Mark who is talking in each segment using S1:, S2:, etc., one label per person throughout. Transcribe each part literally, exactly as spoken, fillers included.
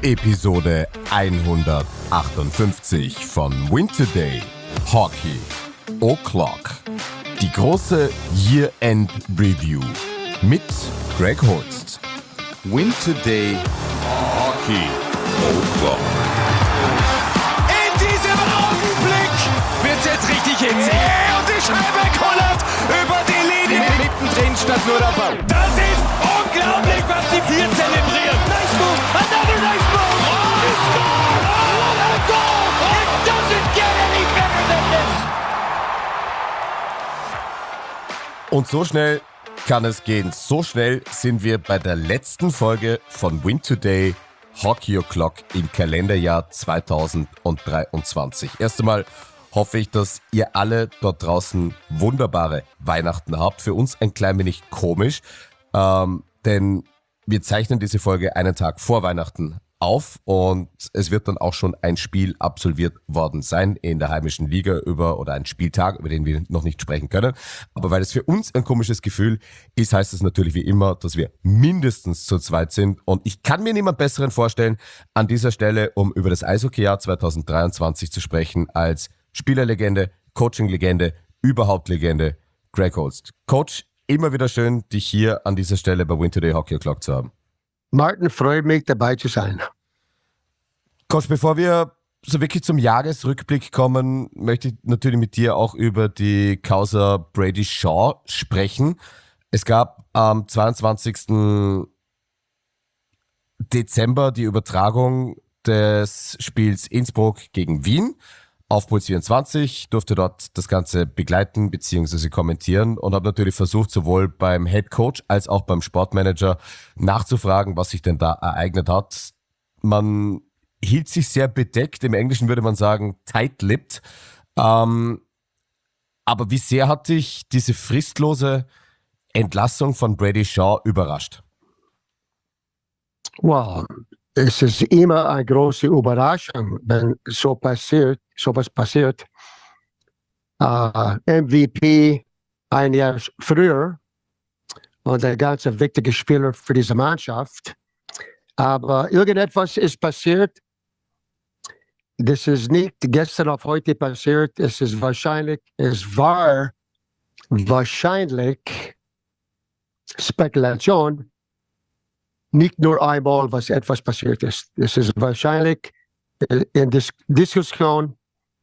S1: Episode hundertachtundfünfzig von Win Today Hockey O'Clock. Die große Year-End Review mit Greg Holst. Win Today Hockey O'Clock.
S2: In diesem Augenblick wird's jetzt richtig hitzig. Yeah, und die Scheibe kullert über die Linie. Mittendrin stand nur der Ball. Das ist unglaublich, was die vier zelebrieren. Nice move, another nice move. Oh, he scored! Oh, what a goal! It doesn't get any better than this.
S1: Und so schnell kann es gehen. So schnell sind wir bei der letzten Folge von Win Today Hockey O'Clock im Kalenderjahr zweitausenddreiundzwanzig. Erst einmal hoffe ich, dass ihr alle dort draußen wunderbare Weihnachten habt. Für uns ein klein wenig komisch, ähm, denn wir zeichnen diese Folge einen Tag vor Weihnachten auf und es wird dann auch schon ein Spiel absolviert worden sein in der heimischen Liga über oder ein Spieltag, über den wir noch nicht sprechen können. Aber weil es für uns ein komisches Gefühl ist, heißt es natürlich wie immer, dass wir mindestens zu zweit sind und ich kann mir niemand besseren vorstellen an dieser Stelle, um über das Eishockeyjahr zweitausenddreiundzwanzig zu sprechen, als Spielerlegende, Coaching-Legende, überhaupt Legende, Greg Holst. Coach, immer wieder schön, dich hier an dieser Stelle bei Win Today Hockey O'Clock zu haben.
S3: Martin, freut mich, dabei zu sein.
S1: Coach, bevor wir so wirklich zum Jahresrückblick kommen, möchte ich natürlich mit dir auch über die Causa Brady Shaw sprechen. Es gab am zweiundzwanzigsten Dezember die Übertragung des Spiels Innsbruck gegen Wien. Auf Puls vierundzwanzig, durfte dort das Ganze begleiten bzw. kommentieren und habe natürlich versucht, sowohl beim Head Coach als auch beim Sportmanager nachzufragen, was sich denn da ereignet hat. Man hielt sich sehr bedeckt, im Englischen würde man sagen tight-lipped. Ähm, aber wie sehr hat dich diese fristlose Entlassung von Brady Shaw überrascht?
S3: Wow, es ist immer eine große Überraschung, wenn so passiert, sowas passiert. Uh, M V P ein Jahr früher und der ganze wichtige Spieler für diese Mannschaft. Aber irgendetwas ist passiert. Das ist nicht gestern auf heute passiert. Es ist wahrscheinlich, es war wahrscheinlich Spekulation. Nicht nur einmal, was etwas passiert ist. Es ist wahrscheinlich in der Diskussion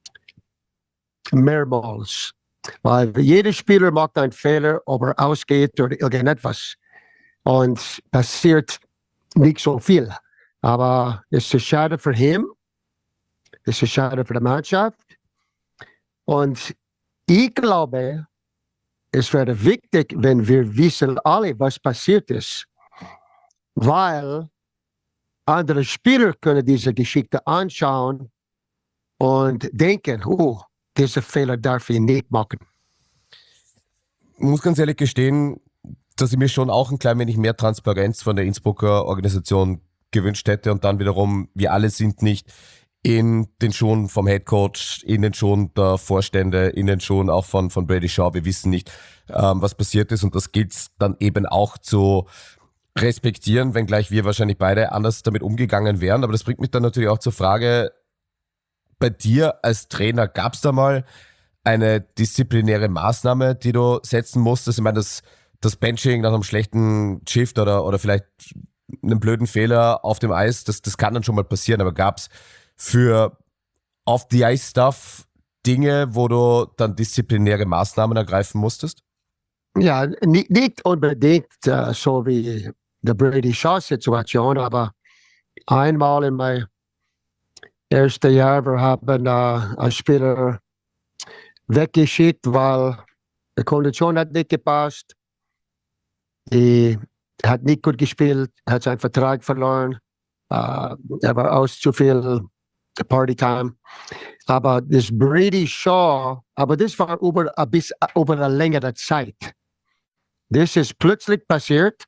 S3: mehrmals. Weil jeder Spieler macht einen Fehler, ob er ausgeht oder irgendetwas. Und passiert nicht so viel. Aber es ist schade für ihn. Es ist schade für die Mannschaft. Und ich glaube, es wäre wichtig, wenn wir wissen alle, was passiert ist. Weil andere Spieler können diese Geschichte anschauen und denken, oh, diese Fehler darf ich nicht machen.
S1: Ich muss ganz ehrlich gestehen, dass ich mir schon auch ein klein wenig mehr Transparenz von der Innsbrucker Organisation gewünscht hätte und dann wiederum, wir alle sind nicht in den Schuhen vom Headcoach, in den Schuhen der Vorstände, in den Schuhen auch von, von Brady Shaw. Wir wissen nicht, ähm, was passiert ist und das gilt dann eben auch zu respektieren, wenngleich wir wahrscheinlich beide anders damit umgegangen wären. Aber das bringt mich dann natürlich auch zur Frage, bei dir als Trainer, gab es da mal eine disziplinäre Maßnahme, die du setzen musstest? Ich meine, das, das Benching nach einem schlechten Shift oder, oder vielleicht einem blöden Fehler auf dem Eis, das, das kann dann schon mal passieren, aber gab es für Off-the-Ice-Stuff Dinge, wo du dann disziplinäre Maßnahmen ergreifen musstest?
S3: Ja, nicht, nicht unbedingt uh, so wie die Brady Shaw-Situation, aber einmal in meinem ersten Jahr, wir haben uh, einen Spieler weggeschickt, weil die Kondition hat nicht gepasst. Die hat nicht gut gespielt, hat seinen Vertrag verloren. Uh, er war aus zu viel Partytime. Aber das Brady Shaw, aber das war über, bis, über eine längere Zeit. Das ist plötzlich passiert.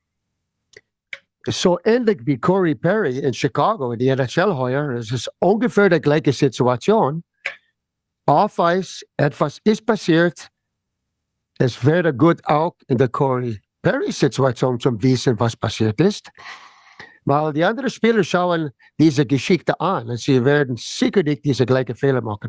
S3: So ähnlich wie Corey Perry in Chicago in die N H L heuer. Es ist ungefähr die gleiche Situation. Auf Eis, etwas ist passiert. Es wäre gut auch in der Corey Perry-Situation zu wissen, was passiert ist. Weil die anderen Spieler schauen diese Geschichte an und sie werden sicher nicht diese gleiche Fehler machen.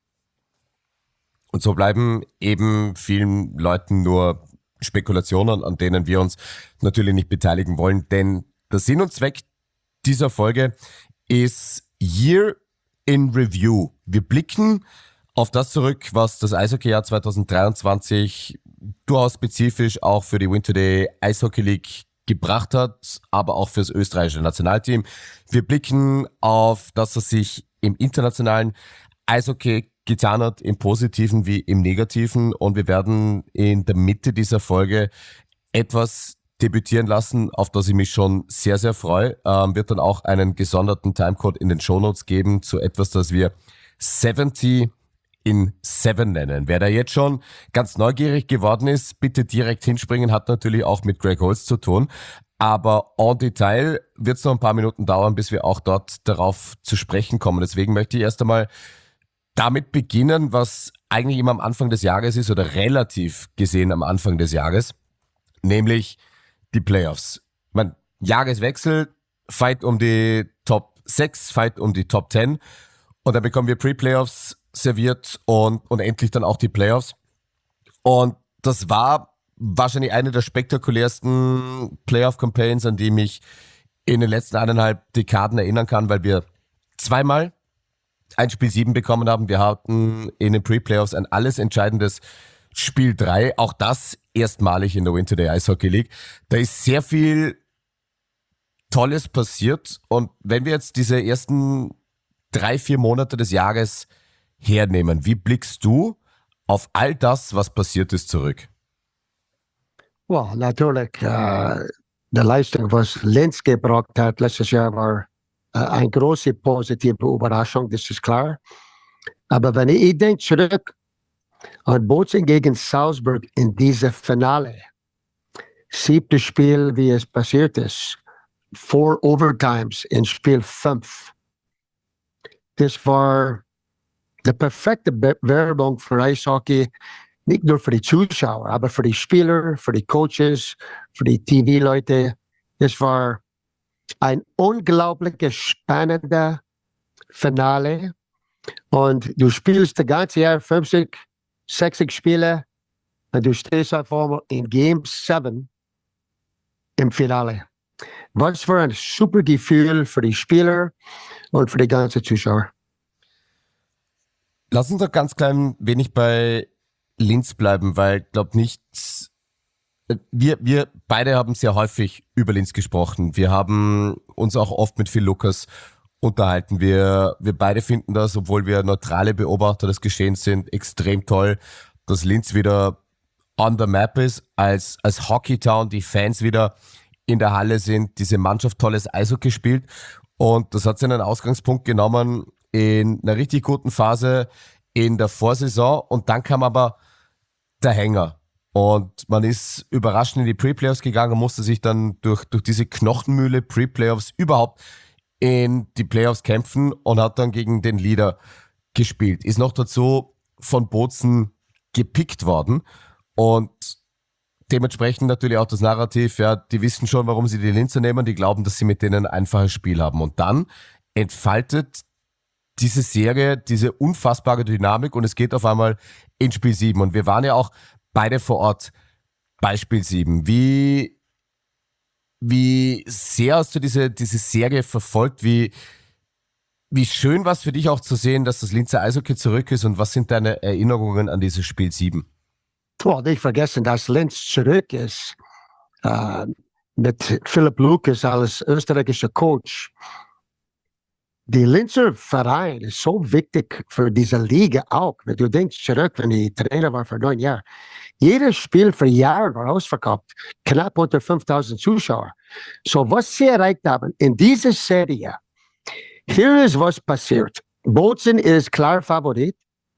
S1: Und so bleiben eben vielen Leuten nur Spekulationen, an denen wir uns natürlich nicht beteiligen wollen, denn der Sinn und Zweck dieser Folge ist Year in Review. Wir blicken auf das zurück, was das Eishockeyjahr zwanzig dreiundzwanzig durchaus spezifisch auch für die Win Today Eishockey League gebracht hat, aber auch fürs österreichische Nationalteam. Wir blicken auf das, was sich im internationalen Eishockey getan hat, im Positiven wie im Negativen, und wir werden in der Mitte dieser Folge etwas debütieren lassen, auf das ich mich schon sehr, sehr freue. Ähm, wird dann auch einen gesonderten Timecode in den Shownotes geben zu etwas, das wir siebzig in sieben nennen. Wer da jetzt schon ganz neugierig geworden ist, bitte direkt hinspringen, hat natürlich auch mit Greg Holtz zu tun. Aber en Detail wird es noch ein paar Minuten dauern, bis wir auch dort darauf zu sprechen kommen. Deswegen möchte ich erst einmal damit beginnen, was eigentlich immer am Anfang des Jahres ist oder relativ gesehen am Anfang des Jahres, nämlich die Playoffs. Man, Jahreswechsel, Fight um die Top sechs, Fight um die Top zehn, und dann bekommen wir Pre-Playoffs serviert und, und endlich dann auch die Playoffs. Und das war wahrscheinlich eine der spektakulärsten Playoff-Campaigns, an die ich mich in den letzten eineinhalb Dekaden erinnern kann, weil wir zweimal ein Spiel sieben bekommen haben. Wir hatten in den Pre-Playoffs ein alles entscheidendes Spiel drei. Auch das erstmalig in der Win Today Eishockey League. Da ist sehr viel Tolles passiert. Und wenn wir jetzt diese ersten drei, vier Monate des Jahres hernehmen, wie blickst du auf all das, was passiert ist, zurück?
S3: Well, natürlich, äh, die Leistung, was Linz gebracht hat letztes Jahr, war äh, eine große positive Überraschung, das ist klar. Aber wenn ich, ich denke zurück an Bozen gegen Salzburg in diesem Finale, siebtes Spiel, wie es passiert ist, four Overtimes in Spiel fünf. Das war die perfekte Be- Werbung für Eishockey, nicht nur für die Zuschauer, aber für die Spieler, für die Coaches, für die T V-Leute. Das war ein unglaublich spannender Finale. Und du spielst das ganze Jahr fünfzig, sechzig Spiele und du stehst auf einmal in Game sieben im Finale. Was für ein super Gefühl für die Spieler und für die ganzen Zuschauer.
S1: Lass uns doch ganz klein wenig bei Linz bleiben, weil ich glaube nicht, wir, wir beide haben sehr häufig über Linz gesprochen. Wir haben uns auch oft mit Phil Lukas unterhalten. Wir, wir beide finden das, obwohl wir neutrale Beobachter des Geschehens sind, extrem toll, dass Linz wieder on the map ist, als, als Hockeytown, die Fans wieder in der Halle sind, diese Mannschaft tolles Eishockey spielt, und das hat seinen Ausgangspunkt genommen in einer richtig guten Phase in der Vorsaison, und dann kam aber der Hänger und man ist überraschend in die Pre-Playoffs gegangen und musste sich dann durch, durch diese Knochenmühle Pre-Playoffs überhaupt in die Playoffs kämpfen und hat dann gegen den Leader gespielt. Ist noch dazu von Bozen gepickt worden und dementsprechend natürlich auch das Narrativ, ja, die wissen schon, warum sie die Linzer nehmen, die glauben, dass sie mit denen ein einfaches Spiel haben. Und dann entfaltet diese Serie diese unfassbare Dynamik und es geht auf einmal in Spiel sieben. Und wir waren ja auch beide vor Ort bei Spiel sieben. Wie, wie sehr hast du diese, diese Serie verfolgt? Wie, wie schön war es für dich auch zu sehen, dass das Linzer Eishockey zurück ist, und was sind deine Erinnerungen an dieses Spiel sieben?
S3: Well, nicht vergessen, dass Linz zurück ist. Äh, mit Philipp Lukas als österreichischer Coach. Die Linzer Verein ist so wichtig für diese Liga auch. Wenn du denkst zurück, wenn ich Trainer war für neun Jahre. Jedes Spiel für Jahre war ausverkauft. Knapp unter fünftausend Zuschauer. So, was sie erreicht haben in dieser Serie, hier ist was passiert. Bozen ist klar Favorit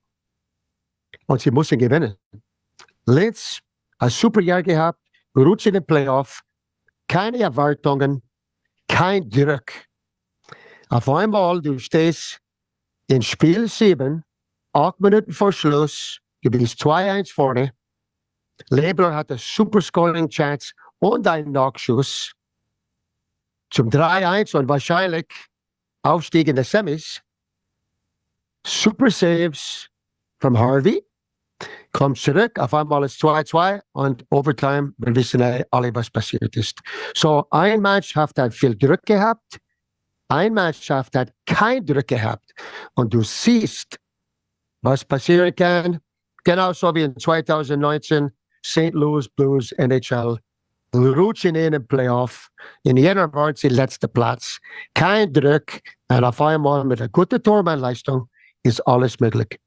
S3: und sie müssen gewinnen. Linz hat ein super Jahr gehabt, rutscht in den Playoff, keine Erwartungen, kein Druck. Auf einmal, du stehst in Spiel sieben, acht Minuten vor Schluss, du bist zwei eins vorne. Lebler hat eine super Scoring Chance und einen Nachschuss. zum drei eins und wahrscheinlich Aufstieg in der Semis. Super Saves von Harvey. Kommt zurück, auf einmal ist zwei zwei und Overtime, wir wissen alle, was passiert ist. So, eine Mannschaft hat viel Druck gehabt, eine Mannschaft hat keinen Druck gehabt. Und du siehst, was passieren kann. Genauso wie in zwanzig neunzehn, Saint Louis Blues, N H L, rutschen in den Playoff, in jener waren sie letzter Platz, kein Druck, und auf einmal mit einer guten Tormannleistung ist alles möglich.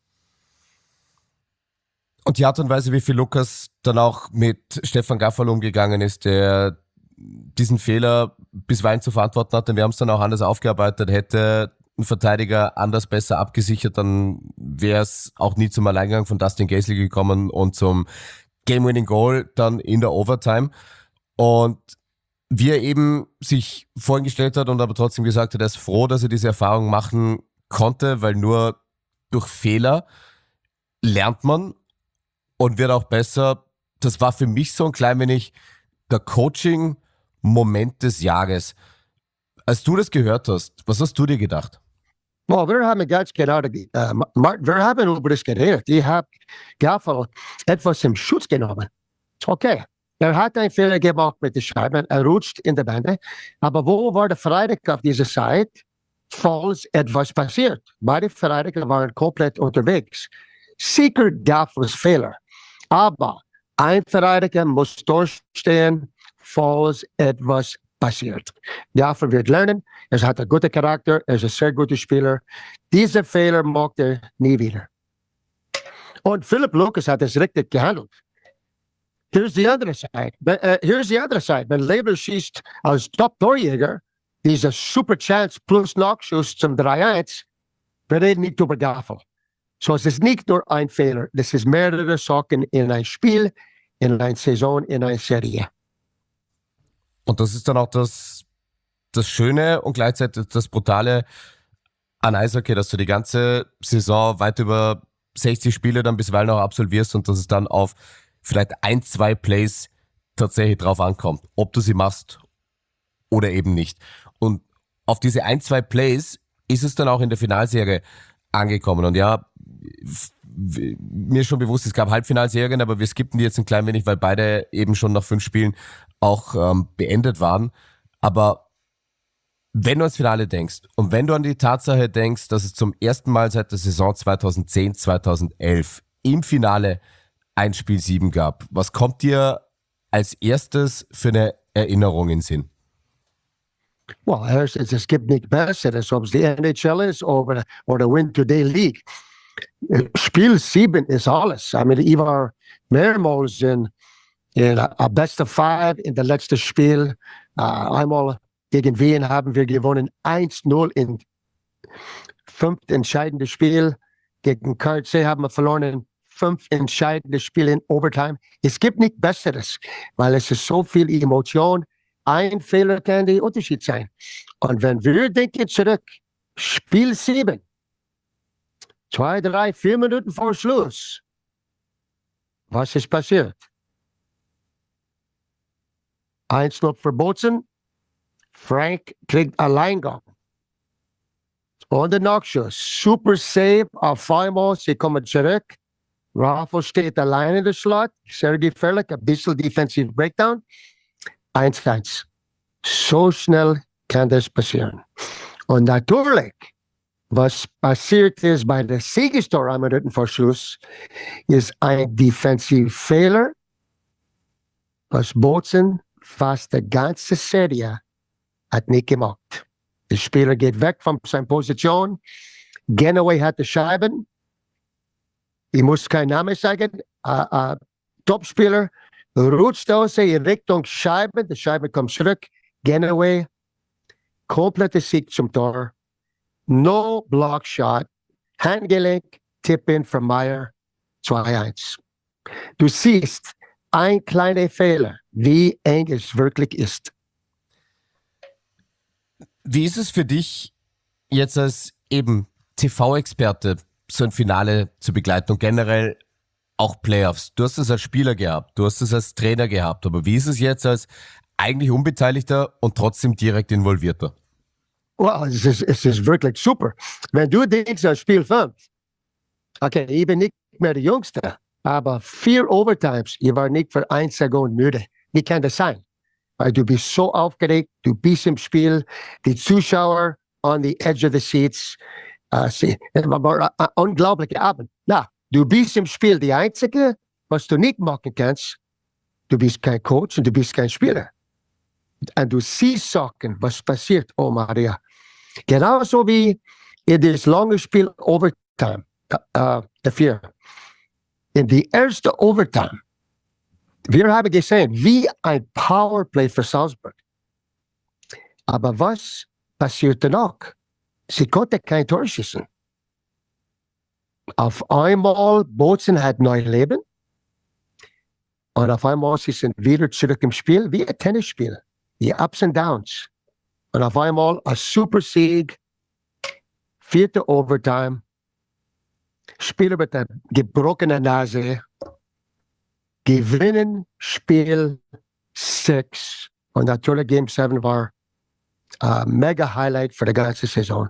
S1: Und die Art und Weise, wie viel Lukas dann auch mit Stefan Gaffal umgegangen ist, der diesen Fehler bisweilen zu verantworten hatte, wir haben es dann auch anders aufgearbeitet, hätte ein Verteidiger anders besser abgesichert, dann wäre es auch nie zum Alleingang von Dustin Gazley gekommen und zum Game-Winning Goal dann in der Overtime. Und wie er eben sich vorhin gestellt hat und aber trotzdem gesagt hat, er ist froh, dass er diese Erfahrung machen konnte, weil nur durch Fehler lernt man und wird auch besser. Das war für mich so ein klein wenig der Coaching-Moment des Jahres. Als du das gehört hast, was hast du dir gedacht?
S3: Well, wir haben ganz genau, uh, Martin, wir haben über das geredet. Ich habe Gaffal etwas im Schutz genommen. Okay, er hat einen Fehler gemacht mit den Scheiben, er rutscht in der Bande. Aber wo war der Verteidiger auf dieser Seite, falls etwas passiert? Beide Verteidiger waren komplett unterwegs. Sicher Gaffals Fehler. Aber ein Verteidiger muss durchstehen, falls etwas passiert. Gaffal wird lernen, er hat einen guten Charakter, er ist ein sehr guter Spieler. Diese Fehler macht er nie wieder. Und Philip Lucas hat es richtig gehandelt. Here's the other side. Uh, here's the other side. Wenn Leber schießt als Top-Torjäger, diese super Chance plus Nachschuss zum drei eins, wir reden nicht über Gaffal. So, es ist nicht nur ein Fehler, das ist mehrere Sachen in ein Spiel, in einer Saison, in einer Serie.
S1: Und das ist dann auch das, das Schöne und gleichzeitig das Brutale an Eishockey, dass du die ganze Saison weit über sechzig Spiele dann bisweilen auch absolvierst und dass es dann auf vielleicht ein, zwei Plays tatsächlich drauf ankommt, ob du sie machst oder eben nicht. Und auf diese ein, zwei Plays ist es dann auch in der Finalserie angekommen. Und ja, f- w- mir ist schon bewusst, es gab Halbfinalserien, aber wir skippen die jetzt ein klein wenig, weil beide eben schon nach fünf Spielen auch ähm, beendet waren. Aber wenn du ans Finale denkst und wenn du an die Tatsache denkst, dass es zum ersten Mal seit der Saison zweitausendzehn, zweitausendelf im Finale ein Spiel sieben gab, was kommt dir als erstes für eine Erinnerung in den Sinn?
S3: Well, es, es gibt nicht Besseres, ob es die N H L ist oder, oder Win Today League. Spiel sieben ist alles. I mean, ich war mehrmals in, in a Best of Five in der letzten Spiel. Uh, einmal gegen Wien haben wir gewonnen eins null in fünf entscheidende Spiel. Gegen K C haben wir verloren in fünf entscheidende Spiele in Overtime. Es gibt nicht Besseres, weil es ist so viel Emotion. Ein Fehler kann der Unterschied sein. Und wenn wir denken zurück, Spiel sieben, zwei, drei, vier Minuten vor Schluss, was ist passiert? eins null verboten, Frank kriegt Alleingang. Und der Nachschuss, super Save, auf einmal, sie kommen zurück, Raffl steht allein in der Slot, sehr gefährlich, ein bisschen Defensive Breakdown, eins eins. So schnell kann das passieren. Und natürlich, was passiert ist bei der Siegestor am dritten Verschluss, ist ein Defensive Fehler, was Bozen fast die ganze Serie hat nicht gemacht. Der Spieler geht weg von seiner Position, Genoway hat die Scheiben, ich muss keinen Namen sagen, uh, uh, Topspieler, rutscht aus in Richtung Scheibe, die Scheibe kommt zurück, Genoway, kompletter Sieg zum Tor, no block shot, Handgelenk, Tip-in von Meyer, zwei eins. Du siehst, ein kleiner Fehler, wie eng es wirklich ist.
S1: Wie ist es für dich jetzt als eben T V-Experte, so ein Finale zu begleiten und generell auch Playoffs? Du hast es als Spieler gehabt, du hast es als Trainer gehabt, aber wie ist es jetzt als eigentlich Unbeteiligter und trotzdem direkt involvierter.
S3: Well, es ist, es ist wirklich super. Wenn du denkst an Spiel fünf, okay, ich bin nicht mehr der Jüngste, aber vier Overtimes, ich war nicht für eine Sekunde müde. Wie kann das sein? Weil du bist so aufgeregt, du bist im Spiel, die Zuschauer on the edge of the seats. Uh, sie, es war ein unglaublicher Abend. Na, du bist im Spiel. Die Einzige, was du nicht machen kannst, du bist kein Coach und du bist kein Spieler. Und du siehst Sachen, was passiert, oh Maria. Genauso wie in das lange Spiel Overtime, uh, dafür. In die erste Overtime, wir haben gesehen, wie ein Powerplay für Salzburg. Aber was passierte noch? Sie konnte kein Tor schießen. Auf einmal, Bozen hat neues Leben. Und auf einmal, sie sind wieder zurück im Spiel, wie ein Tennisspiel. Die Ups und Downs. Und auf einmal, ein super Sieg. Vierte Overtime. Spieler mit einer gebrochenen Nase. Gewinnen Spiel sechs. Und natürlich Game sieben war ein mega Highlight für die ganze Saison.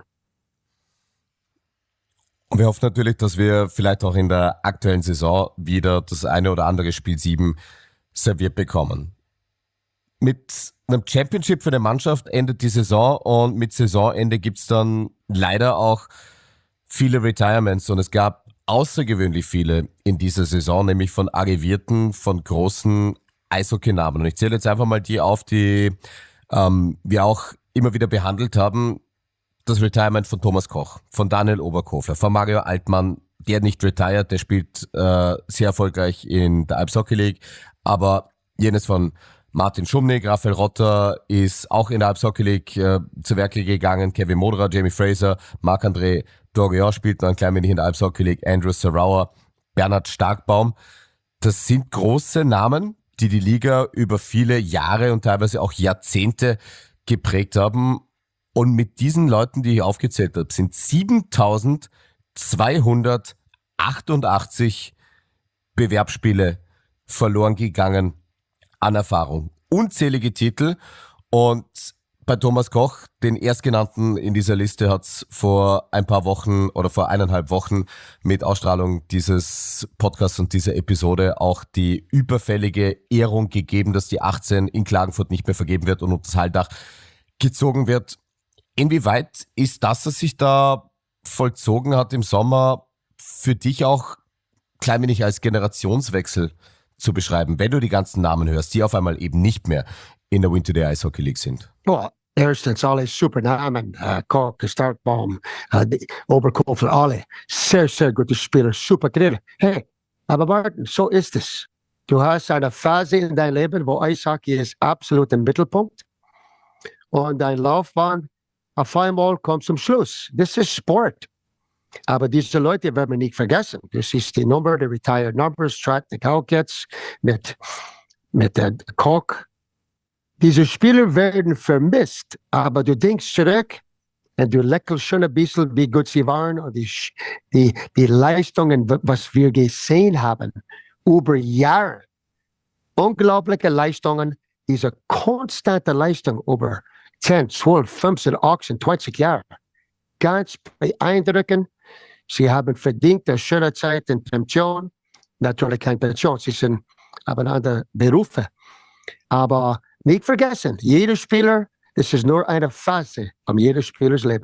S1: Und wir hoffen natürlich, dass wir vielleicht auch in der aktuellen Saison wieder das eine oder andere Spiel sieben serviert bekommen. Mit einem Championship für eine Mannschaft endet die Saison und mit Saisonende gibt es dann leider auch viele Retirements und es gab außergewöhnlich viele in dieser Saison, nämlich von arrivierten, von großen Eishockey-Namen. Und ich zähle jetzt einfach mal die auf, die ähm, wir auch immer wieder behandelt haben. Das Retirement von Thomas Koch, von Daniel Oberkofler, von Mario Altmann, der nicht retired, der spielt äh, sehr erfolgreich in der Alps Hockey League, aber jenes von Martin Schumnig, Raphael Rotter ist auch in der Alps Hockey League äh, zu Werke gegangen, Kevin Moderer, Jamie Fraser, Marc-André Dorion spielt noch ein klein wenig in der Alps Hockey League, Andrew Sarauer, Bernhard Starkbaum. Das sind große Namen, die die Liga über viele Jahre und teilweise auch Jahrzehnte geprägt haben. Und mit diesen Leuten, die ich aufgezählt habe, sind siebentausendzweihundertachtundachtzig Bewerbsspiele verloren gegangen an Erfahrung. Unzählige Titel. Und bei Thomas Koch, den erstgenannten in dieser Liste, hat es vor ein paar Wochen oder vor eineinhalb Wochen mit Ausstrahlung dieses Podcasts und dieser Episode auch die überfällige Ehrung gegeben, dass die achtzehn in Klagenfurt nicht mehr vergeben wird und unter das Halldach gezogen wird. Inwieweit ist das, was sich da vollzogen hat im Sommer, für dich auch klein wenig als Generationswechsel zu beschreiben, wenn du die ganzen Namen hörst, die auf einmal eben nicht mehr in der Win Today Ice Hockey League sind?
S3: Well, erstens alle super Namen. Uh, Koch, Starkbaum, uh, Oberkofler, alle. Sehr, sehr gute Spieler, super Trainer. Hey, aber Martin, so ist es. Du hast eine Phase in deinem Leben, wo Eishockey ist absolut im Mittelpunkt. Und dein Laufbahn auf einmal kommt zum Schluss. Das ist Sport. Aber diese Leute werden wir nicht vergessen. Das ist die Nummer, die Retired Numbers, Track the Cowcats mit, mit der Koch. Diese Spieler werden vermisst, aber du denkst zurück und du lächelst schon ein bisschen, wie gut sie waren und die, die, die Leistungen, was wir gesehen haben, über Jahre. Unglaubliche Leistungen, diese konstante Leistung über zehn, zwölf, fünfzehn, achtzehn, zwanzig Jahre. Ganz beeindruckend. Sie haben verdient eine schöne Zeit in Pension. Natürlich keine Pension, sie sind aber andere Berufe. Aber nicht vergessen, jeder Spieler, das ist nur eine Phase um jedes Spielers Leben.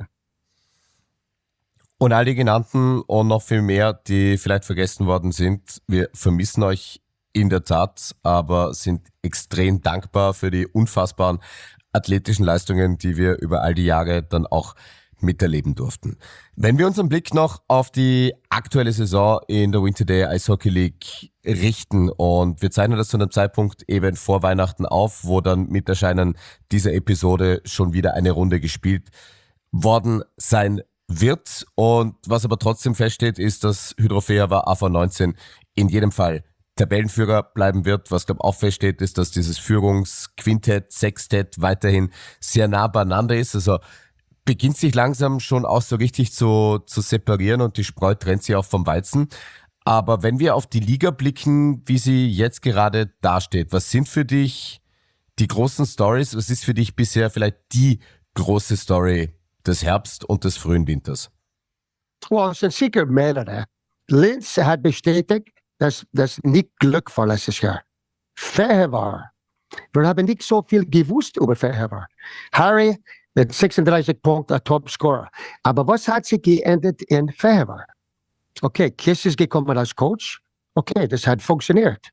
S1: Und all die genannten und noch viel mehr, die vielleicht vergessen worden sind, wir vermissen euch in der Tat, aber sind extrem dankbar für die unfassbaren athletischen Leistungen, die wir über all die Jahre dann auch miterleben durften. Wenn wir unseren Blick noch auf die aktuelle Saison in der Win Today Ice Hockey League richten und wir zeichnen das zu einem Zeitpunkt eben vor Weihnachten auf, wo dann mit Erscheinen dieser Episode schon wieder eine Runde gespielt worden sein wird. Und was aber trotzdem feststeht, ist, dass Hydrofeava A V neunzehn in jedem Fall Tabellenführer bleiben wird. Was, glaube ich, auch feststeht, ist, dass dieses Führungsquintett, Sextett weiterhin sehr nah beieinander ist. Also beginnt sich langsam schon auch so richtig zu, zu separieren und die Spreu trennt sich auch vom Weizen. Aber wenn wir auf die Liga blicken, wie sie jetzt gerade dasteht, was sind für dich die großen Stories, was ist für dich bisher vielleicht die große Story des Herbst und des frühen Winters?
S3: Well, es sind sicher mehrere. Linz hat bestätigt, dass das nicht Glück war letztes Jahr. Fair war. Wir haben nicht so viel gewusst über Fair. Harry mit sechsunddreißig Punkten, der Topscorer. Aber was hat sich geändert in Fair? Okay, Kiss ist gekommen als Coach. Okay, das hat funktioniert.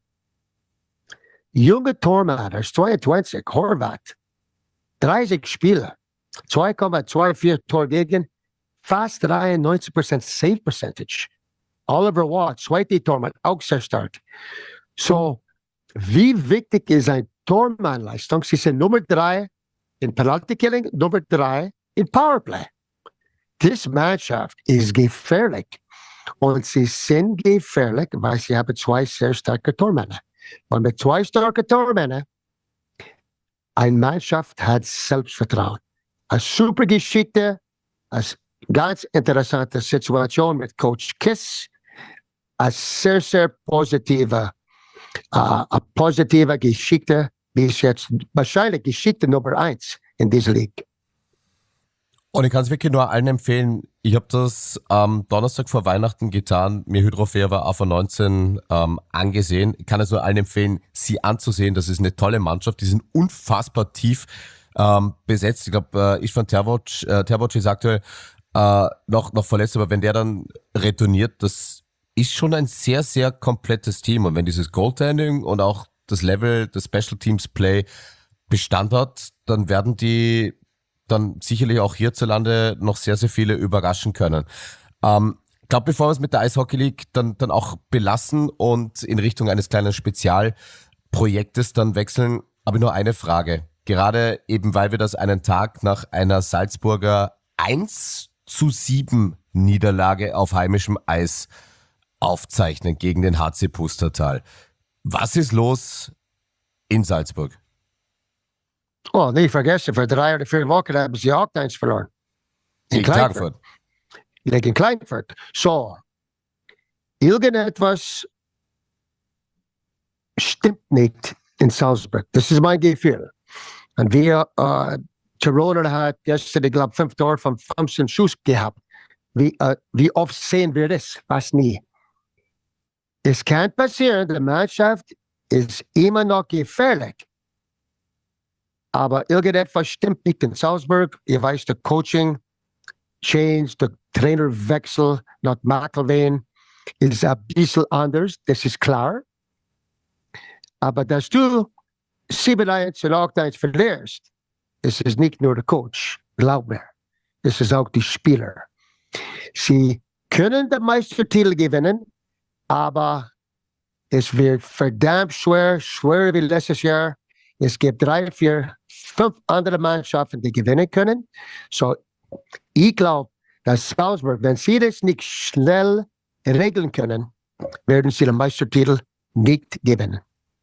S3: Junge Tormänner, zweiundzwanzig, Horvath, dreißig Spiele, zwei Komma vierundzwanzig Tor gegen, fast dreiundneunzig Prozent Save Percentage. Oliver Watt, zweite Tormann, auch sehr stark. So, wie wichtig ist ein Tormannleistung? Sie sind Nummer drei in Penalty Killing, Nummer drei in Powerplay. Diese Mannschaft ist gefährlich. Und sie sind gefährlich, weil sie haben zwei sehr starke Tormänner. Und mit zwei starken Tormännern, eine Mannschaft hat Selbstvertrauen. Eine super Geschichte, eine ganz interessante Situation mit Coach Kiss, eine sehr, sehr positive, uh, eine positive Geschichte, bis jetzt wahrscheinlich Geschichte Nummer eins in dieser Liga.
S1: Und ich kann es wirklich nur allen empfehlen. Ich habe das am Donnerstag vor Weihnachten getan, mir Hydrofever A V neunzehn ähm, angesehen. Ich kann es nur allen empfehlen, sie anzusehen. Das ist eine tolle Mannschaft. Die sind unfassbar tief ähm, besetzt. Ich glaube, äh, Istvan Tervoc, äh, Tervoc ist aktuell äh, noch, noch verletzt, aber wenn der dann retourniert, das ist schon ein sehr, sehr komplettes Team. Und wenn dieses Goaltending und auch das Level des Special Teams Play Bestand hat, dann werden die dann sicherlich auch hierzulande noch sehr, sehr viele überraschen können. Ähm, ich glaube, bevor wir es mit der Eishockey League dann, dann auch belassen und in Richtung eines kleinen Spezialprojektes dann wechseln, habe ich nur eine Frage. Gerade eben, weil wir das einen Tag nach einer Salzburger eins zu sieben Niederlage auf heimischem Eis aufzeichnen gegen den H C Pustertal. Was ist los in Salzburg?
S3: Oh, nicht vergessen, vor drei oder vier Wochen haben sie auch eins verloren. In
S1: Gegen Klagenfurt.
S3: Gegen Klagenfurt. So, irgendetwas stimmt nicht in Salzburg. Das ist mein Gefühl. Und wir, äh, Tirol hat gestern, ich glaube, fünf Tore von fünfzehn Schuss gehabt. Wie, äh, wie oft sehen wir das? Fast nie. Es kann passieren, die Mannschaft ist immer noch gefährlich. Aber irgendetwas stimmt nicht in Salzburg. Ihr weißt, der Coaching Change, der Trainerwechsel nach McIlvaine ist ein bisschen anders, das ist klar. Aber dass du sieben eins und acht eins verlierst, es ist nicht nur der Coach, glaub mir. Es ist auch die Spieler. Sie können den Meistertitel gewinnen, aber es wird verdammt schwer, schwerer wie letztes Jahr. Es gibt drei, vier, fünf andere Mannschaften, die gewinnen können. So, ich glaube, dass Salzburg, wenn sie das nicht schnell regeln können, werden sie den Meistertitel nicht gewinnen.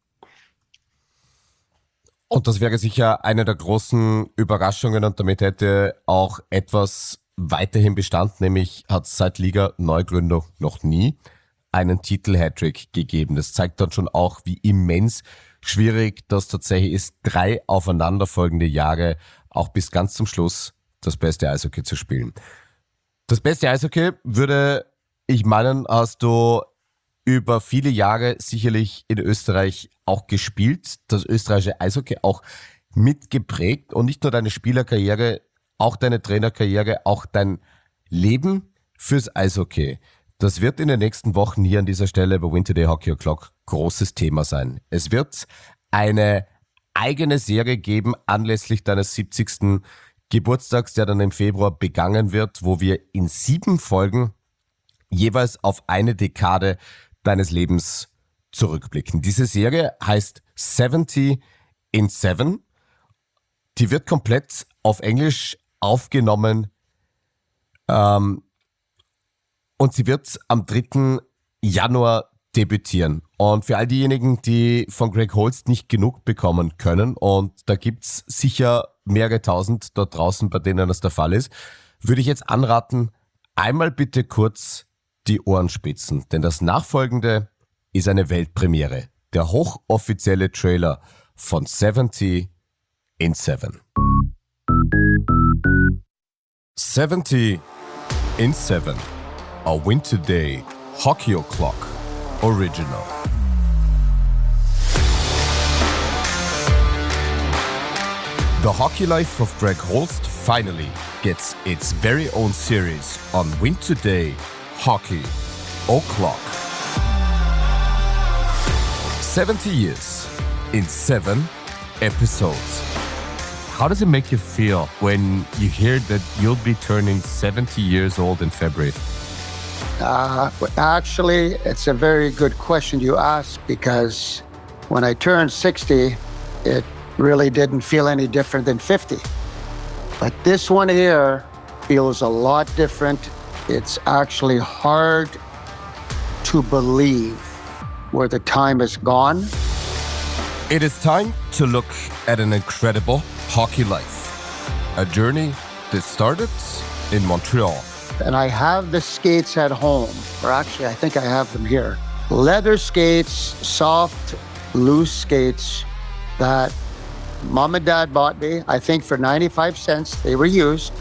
S1: Und das wäre sicher eine der großen Überraschungen und damit hätte auch etwas weiterhin Bestand, nämlich hat es seit Liga-Neugründung noch nie einen Titel-Hattrick gegeben. Das zeigt dann schon auch, wie immens schwierig das tatsächlich ist, drei aufeinanderfolgende Jahre auch bis ganz zum Schluss das beste Eishockey zu spielen. Das beste Eishockey würde ich meinen, hast du über viele Jahre sicherlich in Österreich auch gespielt, das österreichische Eishockey auch mitgeprägt und nicht nur deine Spielerkarriere, auch deine Trainerkarriere, auch dein Leben fürs Eishockey. Das wird in den nächsten Wochen hier an dieser Stelle bei Win Today Hockey O'Clock großes Thema sein. Es wird eine eigene Serie geben anlässlich deines siebzigsten Geburtstags, der dann im Februar begangen wird, wo wir in sieben Folgen jeweils auf eine Dekade deines Lebens zurückblicken. Diese Serie heißt siebzig in sieben. Die wird komplett auf Englisch aufgenommen ähm, und sie wird am dritten Januar debütieren. Und für all diejenigen, die von Greg Holst nicht genug bekommen können, und da gibt's sicher mehrere tausend dort draußen, bei denen das der Fall ist, würde ich jetzt anraten, einmal bitte kurz die Ohren spitzen, denn das Nachfolgende ist eine Weltpremiere. Der hochoffizielle Trailer von siebzig in seven. seventy in seven. A Win Today Hockey O'Clock original. The hockey life of Greg Holst finally gets its very own series on Win Today Hockey O'Clock. seventy years in seven episodes. How does it make you feel when you hear that you'll be turning seventy years old in February?
S3: Uh, actually, it's a very good question you ask, because when I turned sixty, it really didn't feel any different than fifty. But this one here feels a lot different. It's actually hard to believe where the time has gone.
S1: It is time to look at an incredible hockey life. A journey that started in Montreal.
S3: And I have the skates at home, or actually I think I have them here. Leather skates, soft, loose skates that Mom and Dad bought me, I think for ninety-five cents. They were used.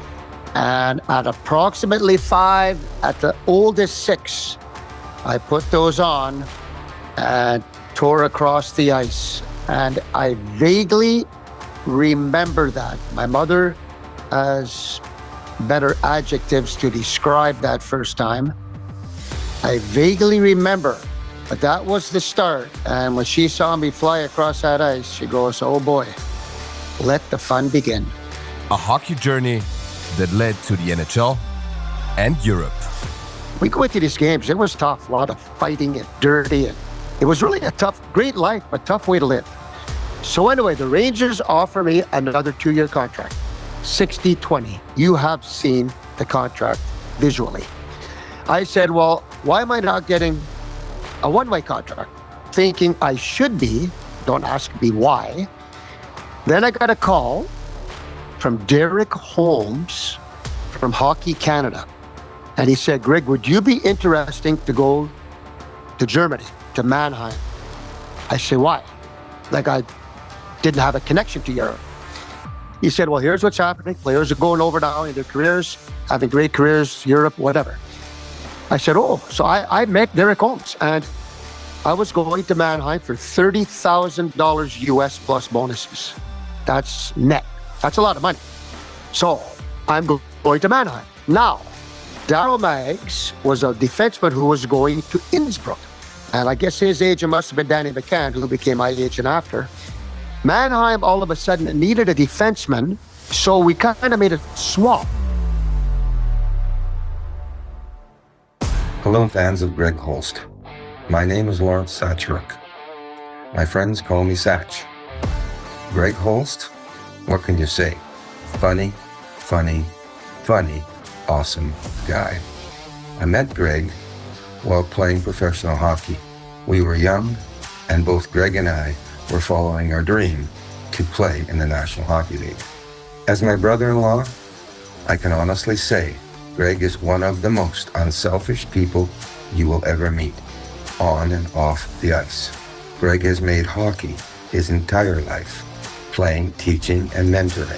S3: And at approximately five, at the oldest six, I put those on and tore across the ice. And I vaguely remember that. My mother has better adjectives to describe that first time. I vaguely remember, but that was the start. And when she saw me fly across that ice, she goes, "Oh boy, let the fun begin."
S1: A hockey journey that led to the N H L and Europe.
S3: We go into these games, it was tough, a lot of fighting and dirty. And it was really a tough, great life, but tough way to live. So anyway, the Rangers offer me another two-year contract, sixty twenty. You have seen the contract visually. I said, well, why am I not getting a one-way contract? Thinking I should be, don't ask me why. Then I got a call from Derek Holmes from Hockey Canada. And he said, Greg, would you be interested to go to Germany, to Mannheim? I said, why? Like I didn't have a connection to Europe. He said, well, here's what's happening. Players are going over now in their careers, having great careers, Europe, whatever. I said, oh, so I, I met Derek Holmes, and I was going to Mannheim for thirty thousand dollars U S plus bonuses. That's net. That's a lot of money. So I'm go- going to Mannheim. Now, Darryl Maggs was a defenseman who was going to Innsbruck. And I guess his agent must have been Danny McCann, who became my agent after. Mannheim all of a sudden needed a defenseman, so we kind of made a swap.
S4: Hello, fans of Greg Holst. My name is Lawrence Satchrook. My friends call me Satch. Greg Holst, what can you say? Funny, funny, funny, awesome guy. I met Greg while playing professional hockey. We were young, and both Greg and I were following our dream to play in the National Hockey League. As my brother-in-law, I can honestly say Greg is one of the most unselfish people you will ever meet, on and off the ice. Greg has made hockey his entire life, playing, teaching, and mentoring.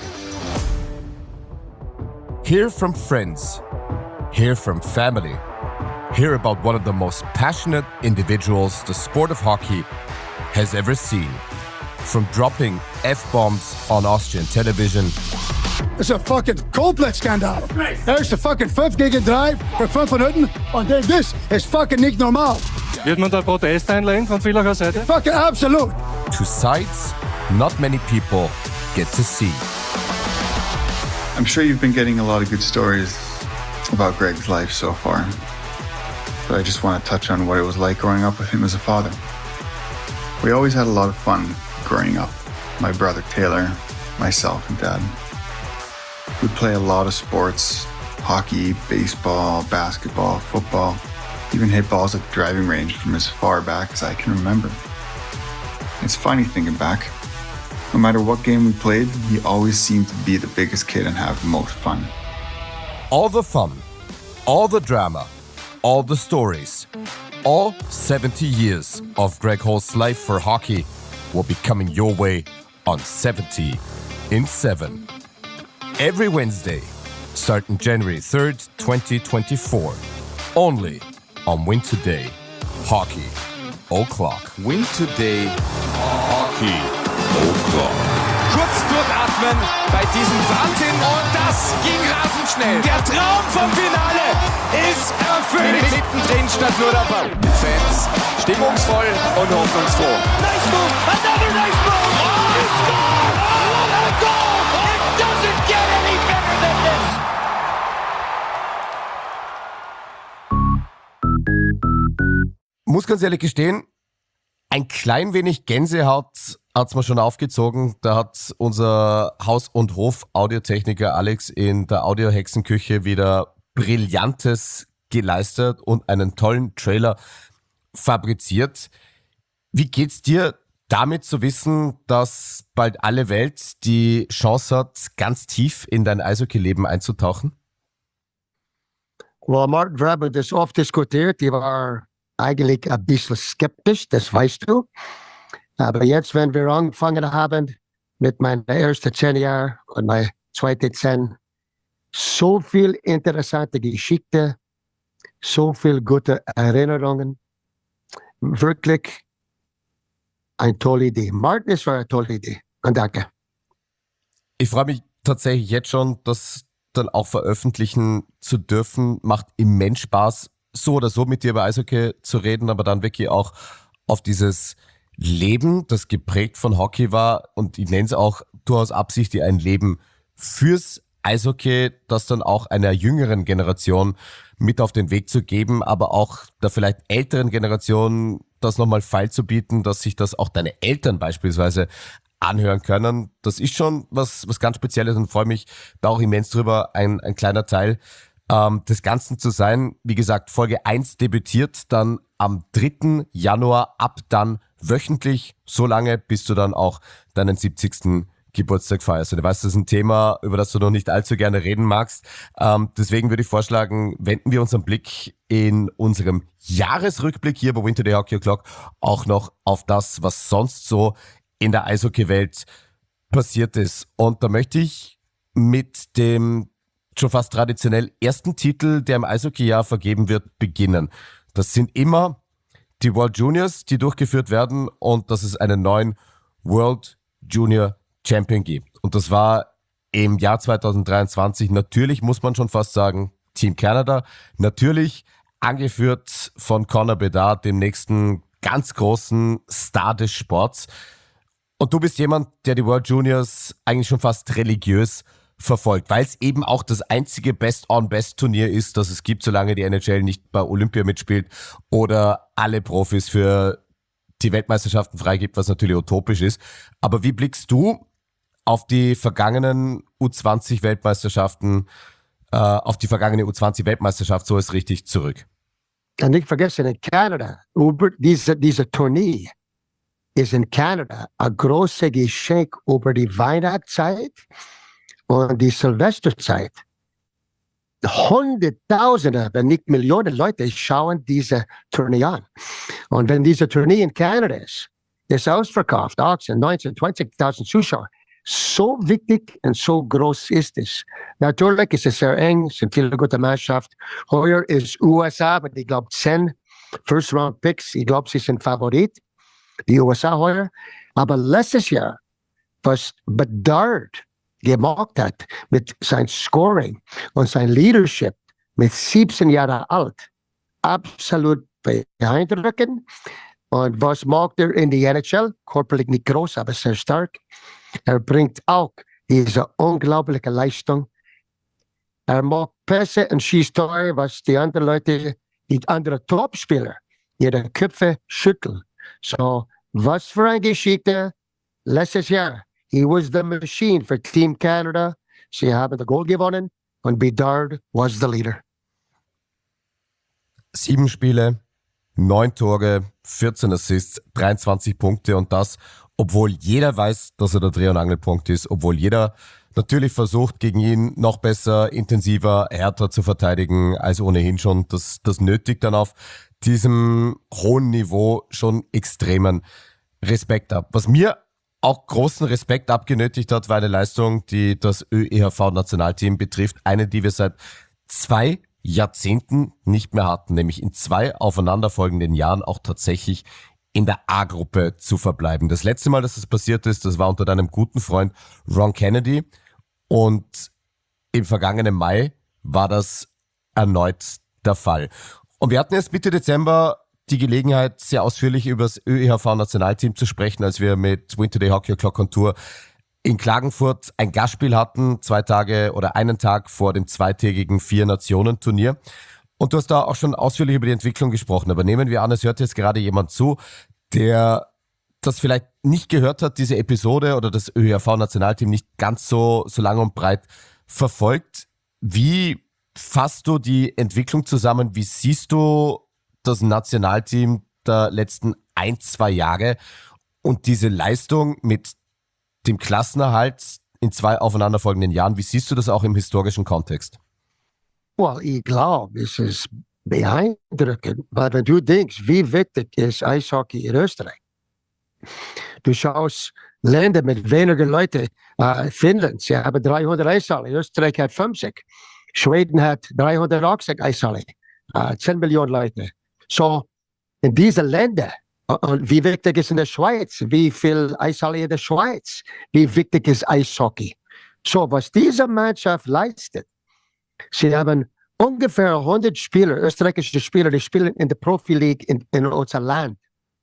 S1: Hear from friends, hear from family, hear about one of the most passionate individuals the sport of hockey has ever seen. From dropping F-bombs on Austrian television.
S5: It's a fucking compleet schandaal. Er is de fucking vijf gegen drive voor vijf minuten. En dit is, is fucking niet normaal.
S6: Wird man da Protest einlegen von Villacher Seite?
S5: Fucking absolute.
S1: To sides not many people get to see.
S7: I'm sure you've been getting a lot of good stories about Greg's life so far. But I just want to touch on what it was like growing up with him as a father. We always had a lot of fun growing up. My brother Taylor, myself, and Dad. We'd play a lot of sports, hockey, baseball, basketball, football, even hit balls at the driving range from as far back as I can remember. It's funny thinking back. No matter what game we played, he always seemed to be the biggest kid and have the most fun.
S1: All the fun, all the drama, all the stories, all seventy years of Greg Holst's life for hockey will be coming your way on seventy in seven. Every Wednesday, starting January third, twenty twenty-four. Only on Win Today Hockey O'Clock.
S2: Win Today Hockey O'Clock. Kurz durchatmen bei diesem Wahnsinn und das ging rasend schnell. Der Traum vom Finale ist erfüllt. Mittendrin stand nur der Ball. Fans stimmungsvoll und hoffnungsfroh. Nice move, another nice move. Oh, it's goal! Oh, what a goal! It doesn't get any better than this.
S1: Muss ganz ehrlich gestehen, ein klein wenig Gänsehaut hat es mir schon aufgezogen. Da hat unser Haus- und Hof-Audiotechniker Alex in der Audiohexenküche wieder Brillantes geleistet und einen tollen Trailer fabriziert. Wie geht's dir damit zu wissen, dass bald alle Welt die Chance hat, ganz tief in dein Eishockey-Leben einzutauchen?
S3: Well, Martin, wir haben das oft diskutiert. Ich war eigentlich ein bisschen skeptisch, das weißt du. Aber jetzt, wenn wir angefangen haben mit meinen ersten zehn Jahren und meinen zweiten zehn, so viel interessante Geschichten, so viel gute Erinnerungen. Wirklich eine tolle Idee. Martin, es war eine tolle Idee. Und danke.
S1: Ich freue mich tatsächlich jetzt schon, das dann auch veröffentlichen zu dürfen. Macht immens Spaß, so oder so mit dir über Eishockey zu reden, aber dann wirklich auch auf dieses Leben, das geprägt von Hockey war, und ich nenne es auch durchaus absichtlich ein Leben fürs Eishockey, das dann auch einer jüngeren Generation mit auf den Weg zu geben, aber auch der vielleicht älteren Generation das nochmal feilzubieten, dass sich das auch deine Eltern beispielsweise anhören können. Das ist schon was, was ganz Spezielles und freue mich da auch immens drüber, ein, ein kleiner Teil ähm, des Ganzen zu sein. Wie gesagt, Folge eins debütiert dann am dritten Januar, ab dann wöchentlich, so lange, bis du dann auch deinen siebzigsten Geburtstag feierst. Und du weißt, das ist ein Thema, über das du noch nicht allzu gerne reden magst. Ähm, deswegen würde ich vorschlagen, wenden wir unseren Blick in unserem Jahresrückblick hier bei Win Today Hockey O'Clock auch noch auf das, was sonst so in der Eishockey-Welt passiert ist. Und da möchte ich mit dem schon fast traditionell ersten Titel, der im Eishockey-Jahr vergeben wird, beginnen. Das sind immer die World Juniors, die durchgeführt werden, und dass es einen neuen World Junior Champion gibt. Und das war im Jahr zwanzig dreiundzwanzig, natürlich muss man schon fast sagen, Team Canada, natürlich angeführt von Connor Bedard, dem nächsten ganz großen Star des Sports. Und du bist jemand, der die World Juniors eigentlich schon fast religiös verfolgt, weil es eben auch das einzige Best-on-Best-Turnier ist, das es gibt, solange die N H L nicht bei Olympia mitspielt oder alle Profis für die Weltmeisterschaften freigibt, was natürlich utopisch ist. Aber wie blickst du auf die vergangenen U zwanzig Weltmeisterschaften, äh, auf die vergangene U zwanzig Weltmeisterschaft, so ist richtig, zurück?
S3: Und nicht vergessen, in Kanada, über diese, diese Turnier ist in Kanada ein großes Geschenk über die Weihnachtszeit und die Silvesterzeit. Hunderttausende, wenn nicht Millionen Leute schauen diese Turnier an. Und wenn diese Turnier in Kanada ist, ist ausverkauft, achtzehn, neunzehn, zwanzigtausend Zuschauer. So wichtig und so groß ist es. Natürlich ist es sehr eng, es sind viele gute Mannschaften. Heuer ist U S A, aber ich glaube zehn First-Round-Picks, ich glaube, sie sind Favorit, die U S A heuer. Aber letztes Jahr, was Bedard gemacht hat mit seinem Scoring und sein Leadership mit siebzehn Jahren alt, absolut beeindruckend. Und was macht er in die N H L? Körperlich nicht groß, aber sehr stark. Er bringt auch diese unglaubliche Leistung. Er macht Pässe und schießt Tore, was die anderen Leute, die anderen Topspieler, ihre Köpfe schütteln. So, was für eine Geschichte. Letztes Jahr, he was the machine for Team Canada. Sie haben das Goal gewonnen und Bedard was the leader.
S1: Sieben Spiele, neun Tore, vierzehn Assists, dreiundzwanzig Punkte, und das, obwohl jeder weiß, dass er der Dreh- und Angelpunkt ist, obwohl jeder natürlich versucht, gegen ihn noch besser, intensiver, härter zu verteidigen als ohnehin schon. Das, das nötigt dann auf diesem hohen Niveau schon extremen Respekt ab. Was mir auch großen Respekt abgenötigt hat, war eine Leistung, die das ÖEHV-Nationalteam betrifft. Eine, die wir seit zwei Jahrzehnten nicht mehr hatten, nämlich in zwei aufeinanderfolgenden Jahren auch tatsächlich in der A-Gruppe zu verbleiben. Das letzte Mal, dass das passiert ist, das war unter deinem guten Freund Ron Kennedy, und im vergangenen Mai war das erneut der Fall. Und wir hatten erst Mitte Dezember die Gelegenheit, sehr ausführlich über das ÖEHV-Nationalteam zu sprechen, als wir mit Win Today Hockey O'Clock on Tour in Klagenfurt ein Gastspiel hatten, zwei Tage oder einen Tag vor dem zweitägigen Vier-Nationen-Turnier. Und du hast da auch schon ausführlich über die Entwicklung gesprochen. Aber nehmen wir an, es hört jetzt gerade jemand zu, der das vielleicht nicht gehört hat, diese Episode, oder das ÖEHV-Nationalteam nicht ganz so, so lang und breit verfolgt. Wie fasst du die Entwicklung zusammen? Wie siehst du das Nationalteam der letzten ein, zwei Jahre und diese Leistung mit dem Klassenerhalt in zwei aufeinanderfolgenden Jahren? Wie siehst du das auch im historischen Kontext?
S3: Well, ich glaube, es ist beeindruckend, weil wenn du denkst, wie wichtig ist Eishockey in Österreich? Du schaust Länder mit weniger Leuten, äh, Finnland, sie haben dreihundert Eishallen, Österreich hat fünfzig, Schweden hat dreihundertachtzig Eishallen, äh, zehn Millionen Leute. So, in diesen Ländern, und wie wichtig ist in der Schweiz, wie viel Eishalle in der Schweiz, wie wichtig ist Eishockey? So, was diese Mannschaft leistet, sie haben ungefähr hundert Spieler, österreichische Spieler, die spielen in der Profi-League in, in unser Land.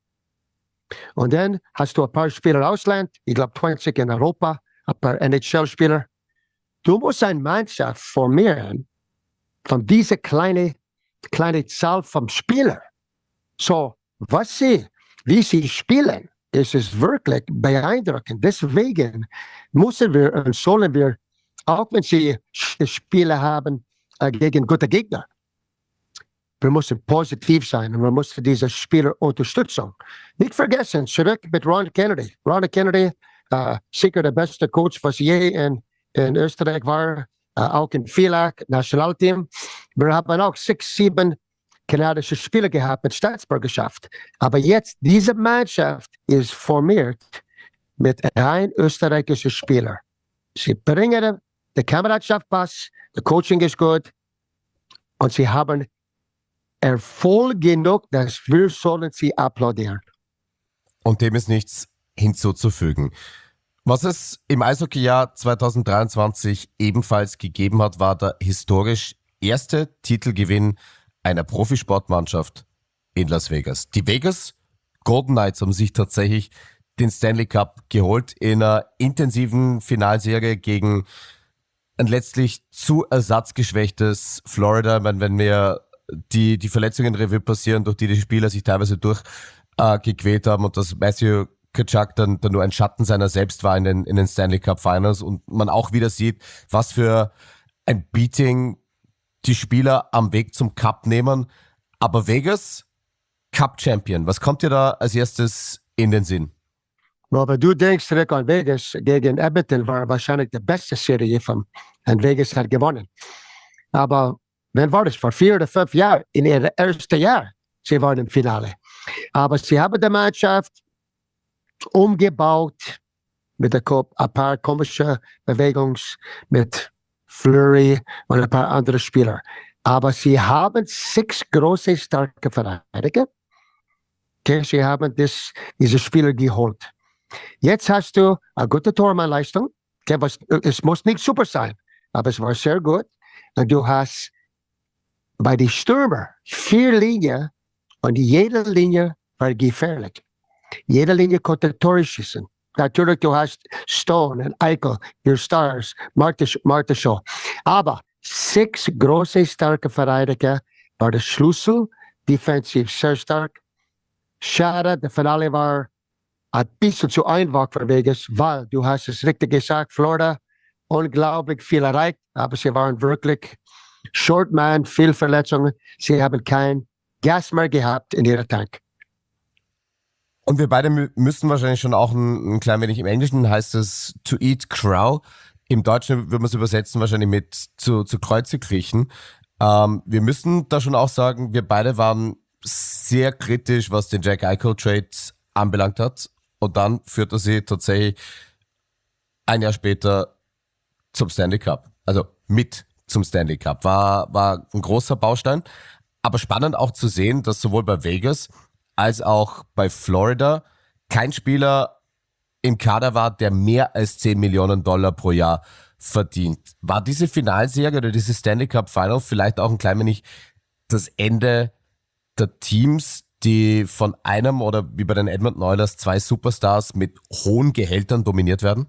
S3: Und dann hast du ein paar Spieler im Ausland, ich glaube zwanzig in Europa, ein paar N H L-Spieler. Du musst eine Mannschaft formieren von dieser kleinen kleine Zahl von Spielern. So, was sie, wie sie spielen, ist es wirklich beeindruckend. Deswegen müssen wir und sollen wir, auch wenn sie Spiele haben äh, gegen gute Gegner, wir müssen positiv sein und wir müssen diese Spieler unterstützen. Nicht vergessen, zurück mit Ron Kennedy. Ron Kennedy, äh, sicher der beste Coach, was je in, in Österreich war, äh, auch in Villach, Nationalteam. Wir haben auch sechs, sieben kanadische Spieler gehabt mit Staatsbürgerschaft. Aber jetzt, diese Mannschaft ist formiert mit ein österreichischen Spieler. Sie bringen die Kameradschaft Pass, der Coaching ist gut und sie haben Erfolg genug, dass wir sollen sie applaudieren.
S1: Und dem ist nichts hinzuzufügen. Was es im Eishockeyjahr zwanzig dreiundzwanzig ebenfalls gegeben hat, war der historisch erste Titelgewinn einer Profisportmannschaft in Las Vegas. Die Vegas Golden Knights haben sich tatsächlich den Stanley Cup geholt in einer intensiven Finalserie gegen ein letztlich zu ersatzgeschwächtes Florida. Ich meine, wenn wir die, die Verletzungen Revue passieren, durch die die Spieler sich teilweise durchgequält äh, haben und dass Matthew Tkachuk dann, dann nur ein Schatten seiner selbst war in den, in den Stanley Cup Finals und man auch wieder sieht, was für ein Beating die Spieler am Weg zum Cup nehmen. Aber Vegas, Cup Champion, was kommt dir da als erstes in den Sinn?
S3: Well, wenn du denkst zurück an Vegas gegen Edmonton, war wahrscheinlich die beste Serie von und Vegas hat gewonnen. Aber wann war das? Vor vier oder fünf Jahren, in ihrem ersten Jahr, sie waren im Finale. Aber sie haben die Mannschaft umgebaut mit ein paar komische Bewegungen, mit Fleury und ein paar andere Spieler. Aber sie haben sechs große, starke Verteidiger. Okay, sie haben das, diese Spieler geholt. Jetzt hast du eine gute Tormannleistung. Okay, was, es muss nicht super sein, aber es war sehr gut. Und du hast bei den Stürmer vier Linien und jede Linie war gefährlich. Jede Linie konnte Tore schießen. Natürlich, du hast Stone und Eichel, your Stars, Marta Shaw. Aber sechs große, starke Verteidiger war der Schlüssel, defensiv sehr stark. Schade, der Finale war ein bisschen zu einfach für Vegas, weil du hast es richtig gesagt, Florida, unglaublich viel erreicht, aber sie waren wirklich Short Man, viel Verletzungen. Sie haben kein Gas mehr gehabt in ihrem Tank.
S1: Und wir beide mü- müssen wahrscheinlich schon auch ein, ein klein wenig, im Englischen heißt es to eat crow. Im Deutschen würde man es übersetzen wahrscheinlich mit zu, zu Kreuze kriechen. Ähm, wir müssen da schon auch sagen, wir beide waren sehr kritisch, was den Jack Eichel Trade anbelangt hat. und dann führt er sie tatsächlich ein Jahr später zum Stanley Cup. Also mit zum Stanley Cup. War, war ein großer Baustein. Aber spannend auch zu sehen, dass sowohl bei Vegas als auch bei Florida kein Spieler im Kader war, der mehr als zehn Millionen Dollar pro Jahr verdient. War diese Finalserie oder diese Stanley Cup Final vielleicht auch ein klein wenig das Ende der Teams, die von einem oder wie bei den Edmonton Oilers zwei Superstars mit hohen Gehältern dominiert werden?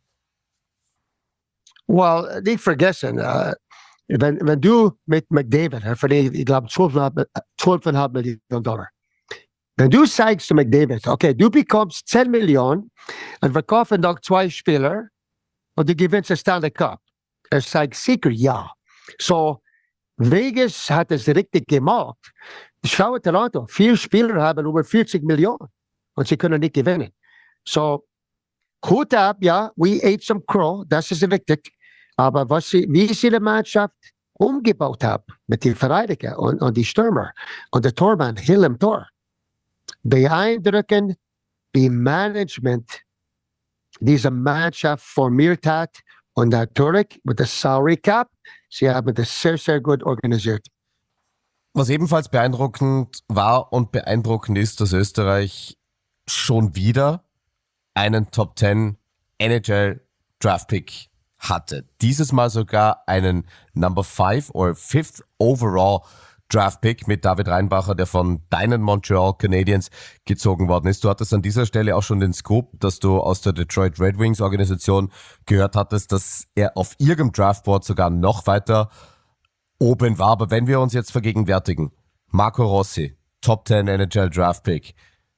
S3: Well, nicht vergessen, uh, wenn, wenn du mit McDavid, er verdient, ich glaube, zwölf Komma fünf Millionen Dollar. Wenn du sagst zu McDavid, okay, du bekommst zehn Millionen und verkaufen noch zwei Spieler und du gewinnst den Stanley Cup. Er sagt sicher ja. So, Vegas hat es richtig gemacht. Schau Toronto, vier Spieler haben über vierzig Millionen und sie können nicht gewinnen. So, Hut ab, ja, we ate some crow, das ist richtig. Aber was sie, wie sie die Mannschaft umgebaut haben mit den Verteidigern und, und die Stürmer und der Tormann Hill im Tor, beeindruckend, wie Management diese Mannschaft formiert hat und natürlich mit der Salary Cap, sie haben das sehr, sehr gut organisiert.
S1: Was ebenfalls beeindruckend war und beeindruckend ist, dass Österreich schon wieder einen Top zehn N H L Draft Pick hatte. Dieses Mal sogar einen Number five or fifth Overall Draft Pick mit David Reinbacher, der von deinen Montreal Canadiens gezogen worden ist. Du hattest an dieser Stelle auch schon den Scoop, dass du aus der Detroit Red Wings Organisation gehört hattest, dass er auf ihrem Draftboard sogar noch weiter oben war. Aber wenn wir uns jetzt vergegenwärtigen, Marco Rossi, Top zehn N H L Draft Pick,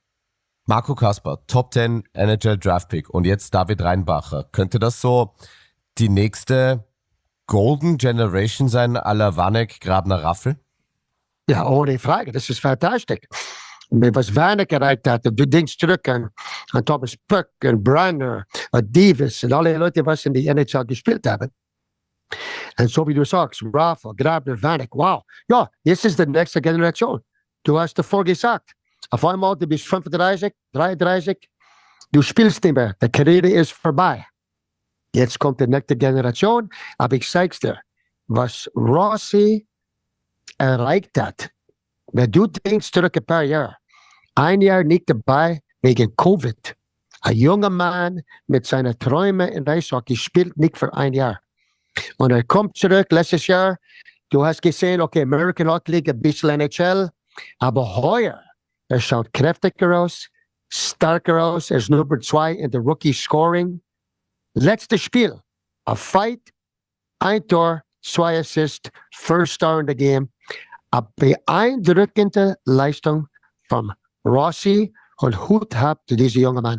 S1: Marco Kasper, Top zehn N H L Draft Pick und jetzt David Reinbacher. Könnte das so die nächste Golden Generation sein, à la Vanek, Grabner, Raffel?
S3: Ja, ohne Frage, das ist fantastisch. Was Vanek erreicht hat, du denkst zurück an, an Thomas Puck, an Brander, an Davis und alle Leute, was in die N H L gespielt haben. Und so wie du sagst, Raffel, Grabner, Vanek, wow. Ja, jetzt ist die nächste Generation. Du hast davor gesagt, auf einmal, du bist fünfunddreißig, dreiunddreißig, du spielst nicht mehr, die Karriere ist vorbei. Jetzt kommt die nächste Generation, aber ich sag's dir, was Rossi erreicht hat, wenn du denkst zurück ein paar Jahre, ein Jahr nicht dabei wegen Covid, ein junger Mann mit seinen Träumen in Eishockey spielt nicht für ein Jahr. Und er kommt zurück letztes Jahr, du hast gesehen, okay, American Hockey League, ein bisschen N H L, aber heuer, er schaut kräftiger aus, stärker aus, er ist Nummer zwei in der Rookie Scoring. Letztes Spiel, a fight, ein Tor, zwei Assists, first star in the game. Eine beeindruckende Leistung von Rossi und Hut ab zu diesem jungen Mann.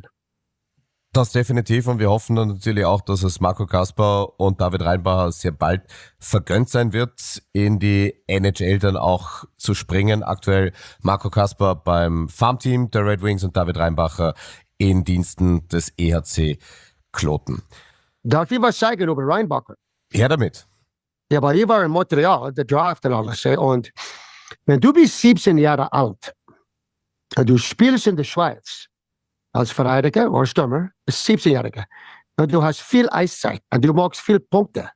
S1: Das definitiv und wir hoffen dann natürlich auch, dass es Marco Kasper und David Reinbacher sehr bald vergönnt sein wird, in die N H L dann auch zu springen. Aktuell Marco Kasper beim Farmteam der Red Wings und David Reinbacher in Diensten des E H C Kloten.
S3: Darf ich was sagen über Reinbacher?
S1: Her damit.
S3: Ja, aber ich war in Montreal, der Draft und alles. Und wenn du bist siebzehn Jahre alt und du spielst in der Schweiz als Verteidiger oder Stürmer, als siebzehnjähriger, und du hast viel Eiszeit und du machst viel Punkte.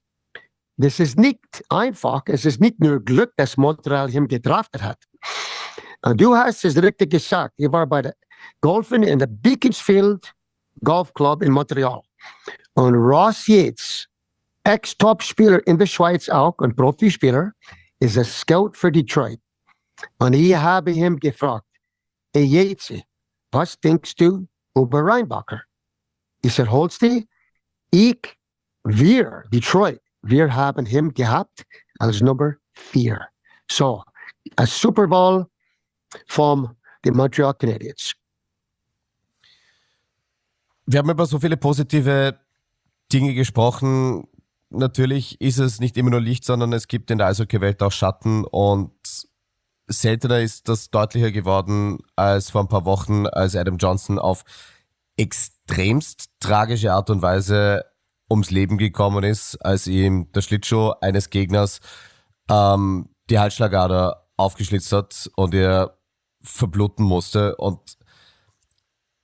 S3: Das ist nicht einfach, es ist nicht nur Glück, dass Montreal ihn gedraftet hat. Und du hast es richtig gesagt, ich war bei der Golfen in der Beaconsfield Golf Club in Montreal. Und Ross Yates, Ex-Top-Spieler in der Schweiz auch und Profispieler, ist ein Scout für Detroit. Und ich habe ihn gefragt, hey Yates, was denkst du über Reinbacher? Ich sage, Holsti, ich, wir, Detroit, wir haben ihn gehabt als Nummer vier. So, ein Super Bowl von den Montreal Canadiens.
S1: Wir haben über so viele positive Dinge gesprochen. Natürlich ist es nicht immer nur Licht, sondern es gibt in der Eishockey-Welt auch Schatten und seltener ist das deutlicher geworden als vor ein paar Wochen, als Adam Johnson auf extremst tragische Art und Weise ums Leben gekommen ist, als ihm der Schlittschuh eines Gegners ähm, die Halsschlagader aufgeschlitzt hat und er verbluten musste. Und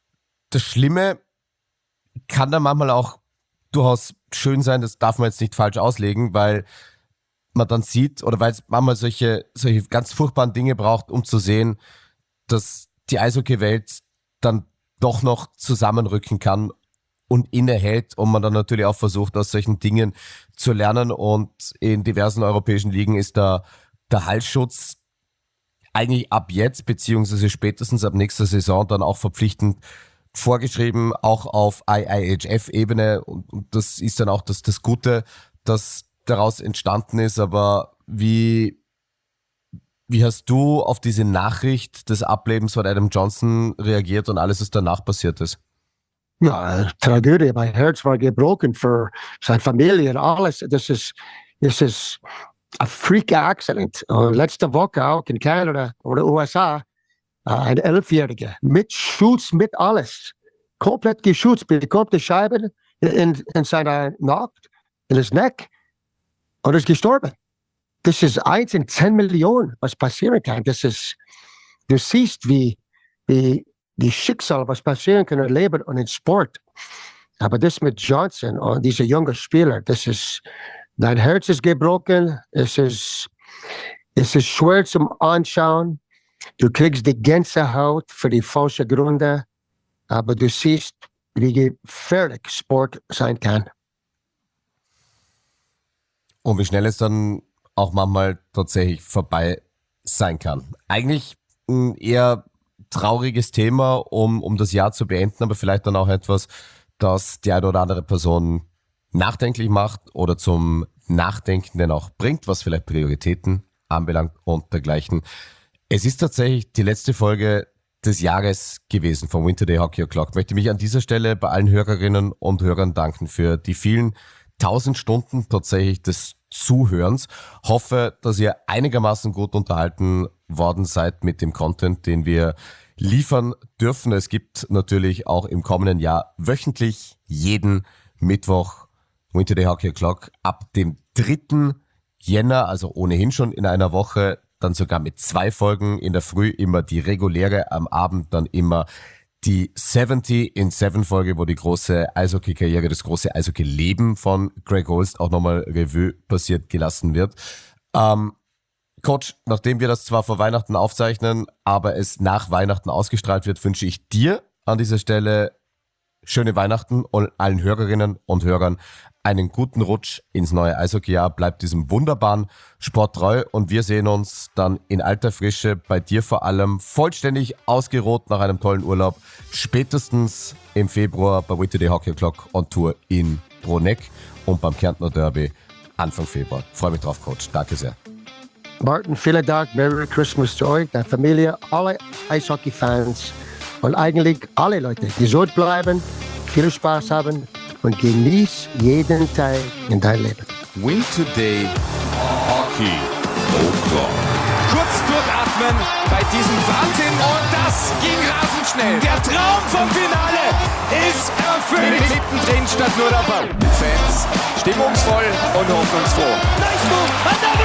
S1: das Schlimme kann dann manchmal auch durchaus schön sein, das darf man jetzt nicht falsch auslegen, weil man dann sieht oder weil es manchmal solche, solche ganz furchtbaren Dinge braucht, um zu sehen, dass die Eishockey-Welt dann doch noch zusammenrücken kann und innehält und man dann natürlich auch versucht, aus solchen Dingen zu lernen. Und in diversen europäischen Ligen ist da der Halsschutz eigentlich ab jetzt, beziehungsweise spätestens ab nächster Saison dann auch verpflichtend vorgeschrieben, auch auf I I H F-Ebene. Und, und das ist dann auch das, das Gute, das daraus entstanden ist. Aber wie, wie hast du auf diese Nachricht des Ablebens von Adam Johnson reagiert und alles, was danach passiert ist?
S3: Ja, Tragödie. Mein Herz war gebrochen für seine Familie und alles. Das ist, das ist ein Freak-Accident. Und letzte Woche auch in Kanada oder U S A, ein Elfjähriger mit Schutz, mit alles. Komplett geschützt, bekommt die Scheibe in, in seiner Nacht, in das Neck und ist gestorben. Das ist eins in zehn Millionen, was passieren kann. Das ist, du siehst, wie, wie die Schicksal, was passieren kann im Leben und im Sport. Aber das mit Johnson und dieser junge Spieler, das ist, dein Herz ist gebrochen, es ist, es ist schwer zum Anschauen. Du kriegst die Gänsehaut für die falschen Gründe, aber du siehst, wie gefährlich Sport sein kann.
S1: Und wie schnell es dann auch manchmal tatsächlich vorbei sein kann. Eigentlich ein eher trauriges Thema, um, um das Jahr zu beenden, aber vielleicht dann auch etwas, das die eine oder andere Person nachdenklich macht oder zum Nachdenken dann auch bringt, was vielleicht Prioritäten anbelangt und dergleichen. Es ist tatsächlich die letzte Folge des Jahres gewesen vom Winter Day Hockey O'Clock. Ich möchte mich an dieser Stelle bei allen Hörerinnen und Hörern danken für die vielen tausend Stunden tatsächlich des Zuhörens. Hoffe, dass ihr einigermaßen gut unterhalten worden seid mit dem Content, den wir liefern dürfen. Es gibt natürlich auch im kommenden Jahr wöchentlich jeden Mittwoch Winter Day Hockey O'Clock ab dem dritten Jänner, also ohnehin schon in einer Woche, dann sogar mit zwei Folgen, in der Früh immer die reguläre, am Abend dann immer die siebzig in sieben Folge, wo die große Eishockey-Karriere, das große Eishockey-Leben von Greg Holst auch nochmal Revue passiert gelassen wird. Ähm, Coach, nachdem wir das zwar vor Weihnachten aufzeichnen, aber es nach Weihnachten ausgestrahlt wird, wünsche ich dir an dieser Stelle schöne Weihnachten und allen Hörerinnen und Hörern einen guten Rutsch ins neue Eishockeyjahr. Bleibt diesem wunderbaren Sport treu und wir sehen uns dann in alter Frische, bei dir vor allem vollständig ausgeruht nach einem tollen Urlaub, spätestens im Februar bei Winter Day Hockey O'Clock on Tour in Bruneck und beim Kärntner Derby Anfang Februar. Freue mich drauf, Coach. Danke sehr.
S3: Martin, vielen Dank. Merry Christmas zu euch, der Familie, alle Eishockey-Fans und eigentlich alle Leute. Gesund bleiben, viel Spaß haben und genieß jeden Tag in deinem Leben.
S2: Win Today Hockey O'Clock. Kurz durchatmen bei diesem Wahnsinn und das ging rasend schnell. Der Traum vom Finale ist erfüllt. Mittendrin statt nur der Ball. Fans stimmungsvoll und hoffnungsfroh. Nice move.